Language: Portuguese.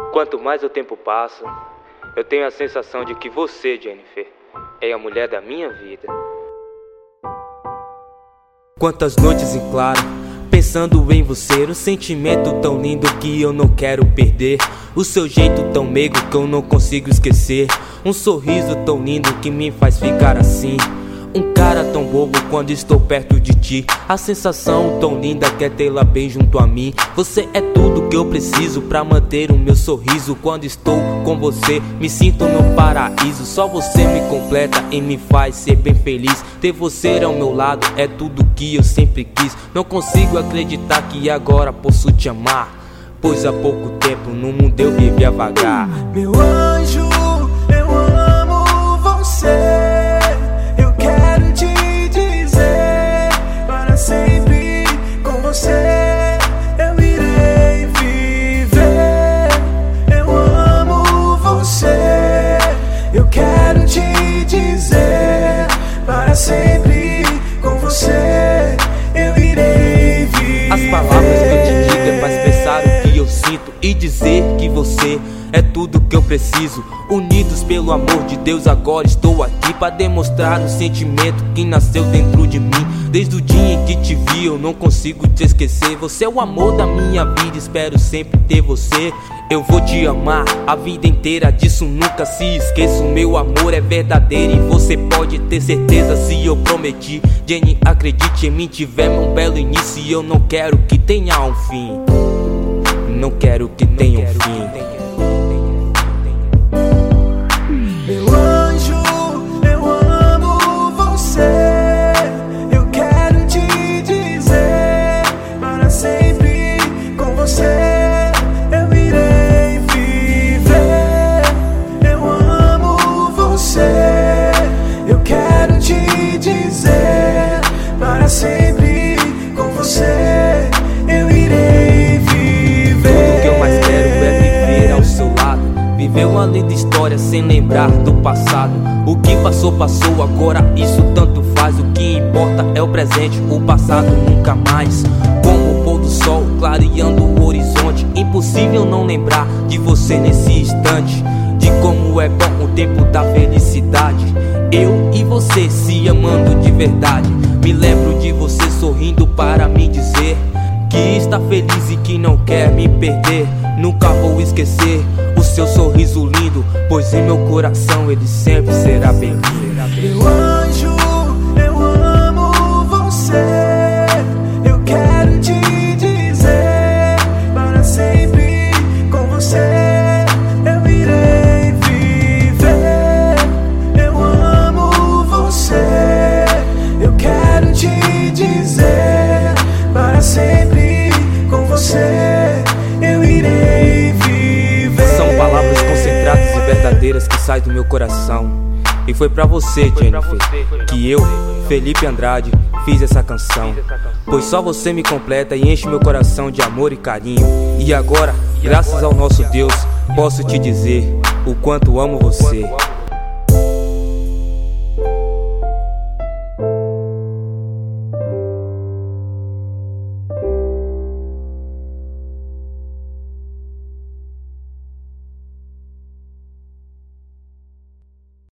Quanto mais o tempo passa, eu tenho a sensação de que você, Jennifer, é a mulher da minha vida. Quantas noites em claro, pensando em você, um sentimento tão lindo que eu não quero perder. O seu jeito tão meigo que eu não consigo esquecer. Um sorriso tão lindo que me faz ficar assim. Um cara tão bobo quando estou perto de ti. A sensação tão linda que é tê-la bem junto a mim. Você é tudo que eu preciso pra manter o meu sorriso. Quando estou com você, me sinto no paraíso. Só você me completa e me faz ser bem feliz. Ter você ao meu lado é tudo que eu sempre quis. Não consigo acreditar que agora posso te amar, pois há pouco tempo no mundo eu vivia vagar. Meu anjo, eu amo você. Sempre com você eu irei viver. Eu amo você. Eu quero te dizer, para sempre com você eu irei viver. As palavras que eu te digo é pra expressar o que eu sinto e dizer que você é tudo que eu preciso. Unidos pelo amor de Deus, agora estou aqui pra demonstrar o sentimento que nasceu dentro de mim. Desde o dia em que te vi eu não consigo te esquecer. Você é o amor da minha vida, espero sempre ter você. Eu vou te amar a vida inteira, disso nunca se esqueça. O meu amor é verdadeiro e você pode ter certeza se eu prometi. Jenny, acredite em mim, tivemos um belo início e eu não quero que tenha um fim. Não quero que tenha um fim. Meu anjo, eu amo você. Eu quero te dizer, para sempre com você eu irei viver. Eu amo você. Eu quero te dizer, para sempre com você eu irei viver. Tudo que eu mais quero é viver ao seu lado, viver uma linda história sem lembrar do passado. O que passou, passou, agora isso tanto faz. O que importa é o presente, o passado nunca mais. Como o pôr do sol clareando o horizonte, impossível não lembrar de você nesse instante. De como é bom o tempo da felicidade, eu e você se amando de verdade. Me lembro de você sorrindo para me dizer que está feliz e que não quer me perder. Nunca vou esquecer o seu sorriso lindo, pois em meu coração ele sempre será bem-vindo. Meu anjo, eu amo você. Eu quero te dizer, para sempre com você eu irei viver. Eu amo você. Eu quero te dizer, para sempre com você eu irei viver. São palavras concentradas e verdadeiras que saem do meu coração. E foi pra você, Jennifer, que eu, Felipe Andrade, fiz essa canção. Pois só você me completa e enche meu coração de amor e carinho. E agora, graças ao nosso Deus, posso te dizer o quanto amo você.